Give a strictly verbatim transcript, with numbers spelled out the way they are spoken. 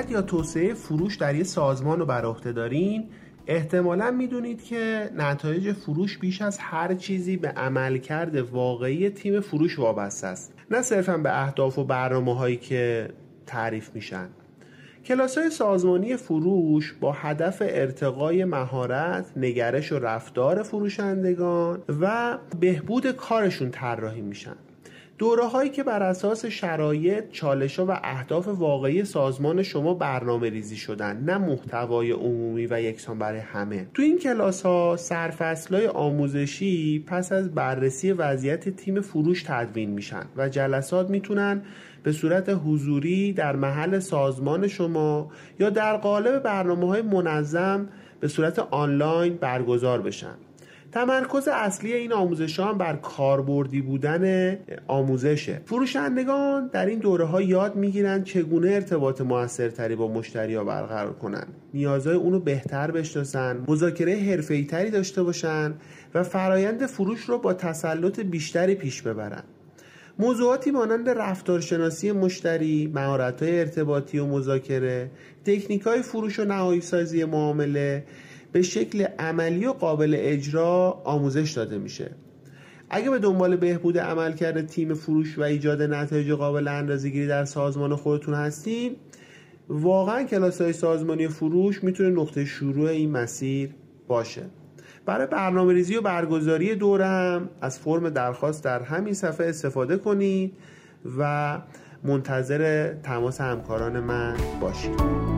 مدیریت یا توسعه فروش در یک سازمان رو بر عهده دارین، احتمالاً میدونید که نتایج فروش بیش از هر چیزی به عملکرد واقعی تیم فروش وابسته است، نه صرفاً به اهداف و برنامه‌هایی که تعریف میشن. کلاس‌های سازمانی فروش با هدف ارتقای مهارت، نگرش و رفتار فروشندگان و بهبود کارشون طراحی میشن. دوره‌هایی که بر اساس شرایط، چالش‌ها و اهداف واقعی سازمان شما برنامه ریزی شدن، نه محتوای عمومی و یکسان برای همه. تو این کلاس‌ها سرفصل‌های آموزشی پس از بررسی وضعیت تیم فروش تدوین میشن و جلسات میتونن به صورت حضوری در محل سازمان شما یا در قالب برنامه‌های منظم به صورت آنلاین برگزار بشن. تمرکز اصلی این آموزش‌ها هم بر کاربردی بودن آموزشه. فروشندگان در این دوره‌ها یاد می‌گیرن چگونه ارتباط موثرتری با مشتری‌ها برقرار کنن، نیازهای اونو بهتر بشناسن، مذاکره حرفه‌ای‌تری داشته باشن و فرایند فروش رو با تسلط بیشتری پیش ببرن. موضوعاتی مانند رفتارشناسی مشتری، مهارت‌های ارتباطی و مذاکره، تکنیک‌های فروش و نهایی‌سازی معامله به شکل عملی و قابل اجرا آموزش داده میشه. اگه به دنبال بهبود عملکرد تیم فروش و ایجاد نتایج قابل اندازه‌گیری در سازمان خودتون هستین، واقعا کلاس‌های سازمانی فروش میتونه نقطه شروع این مسیر باشه. برای برنامه‌ریزی و برگزاری دوره هم از فرم درخواست در همین صفحه استفاده کنید و منتظر تماس همکاران من باشید.